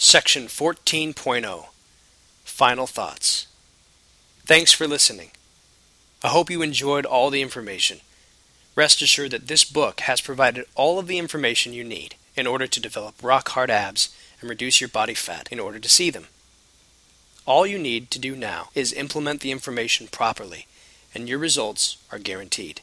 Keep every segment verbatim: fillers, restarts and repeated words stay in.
Section fourteen point oh. Final Thoughts. Thanks for listening. I hope you enjoyed all the information. Rest assured that this book has provided all of the information you need in order to develop rock-hard abs and reduce your body fat in order to see them. All you need to do now is implement the information properly, and your results are guaranteed.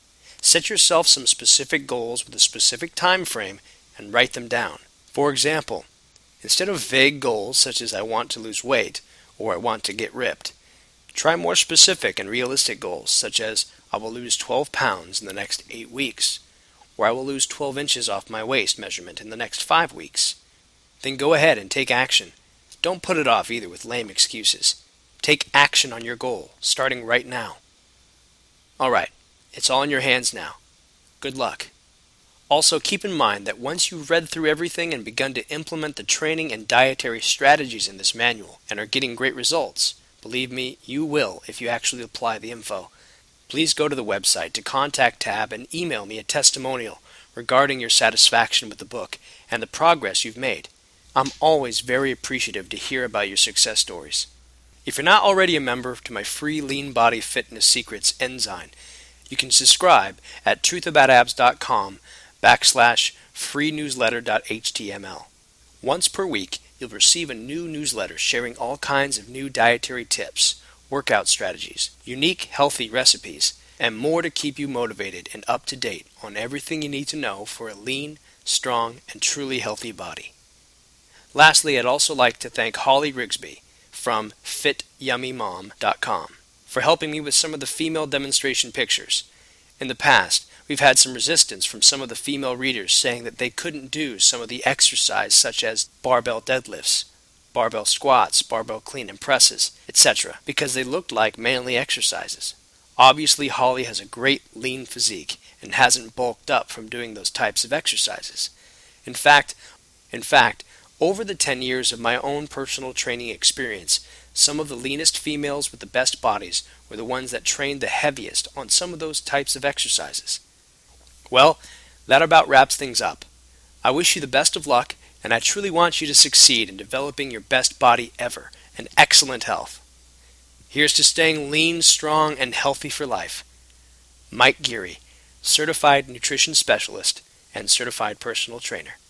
Set yourself some specific goals with a specific time frame and write them down. For example, instead of vague goals such as I want to lose weight or I want to get ripped, try more specific and realistic goals such as I will lose twelve pounds in the next eight weeks, or I will lose twelve inches off my waist measurement in the next five weeks. Then go ahead and take action. Don't put it off either with lame excuses. Take action on your goal, starting right now. Alright, it's all in your hands now. Good luck. Also, keep in mind that once you've read through everything and begun to implement the training and dietary strategies in this manual and are getting great results, believe me, you will if you actually apply the info. Please go to the website to contact Tab and email me a testimonial regarding your satisfaction with the book and the progress you've made. I'm always very appreciative to hear about your success stories. If you're not already a member to my free Lean Body Fitness Secrets Ensign, you can subscribe at truthaboutabs.com backslash free newsletter.html. Once per week, you'll receive a new newsletter sharing all kinds of new dietary tips, workout strategies, unique healthy recipes, and more to keep you motivated and up to date on everything you need to know for a lean, strong, and truly healthy body. Lastly, I'd also like to thank Holly Rigsby from fit yummy mom dot com for helping me with some of the female demonstration pictures. In the past, we've had some resistance from some of the female readers saying that they couldn't do some of the exercise such as barbell deadlifts, barbell squats, barbell clean and presses, et cetera, because they looked like manly exercises. Obviously, Holly has a great lean physique and hasn't bulked up from doing those types of exercises. In fact, in fact, over the ten years of my own personal training experience, some of the leanest females with the best bodies were the ones that trained the heaviest on some of those types of exercises. Well, that about wraps things up. I wish you the best of luck, and I truly want you to succeed in developing your best body ever and excellent health. Here's to staying lean, strong, and healthy for life. Mike Geary, Certified Nutrition Specialist and Certified Personal Trainer.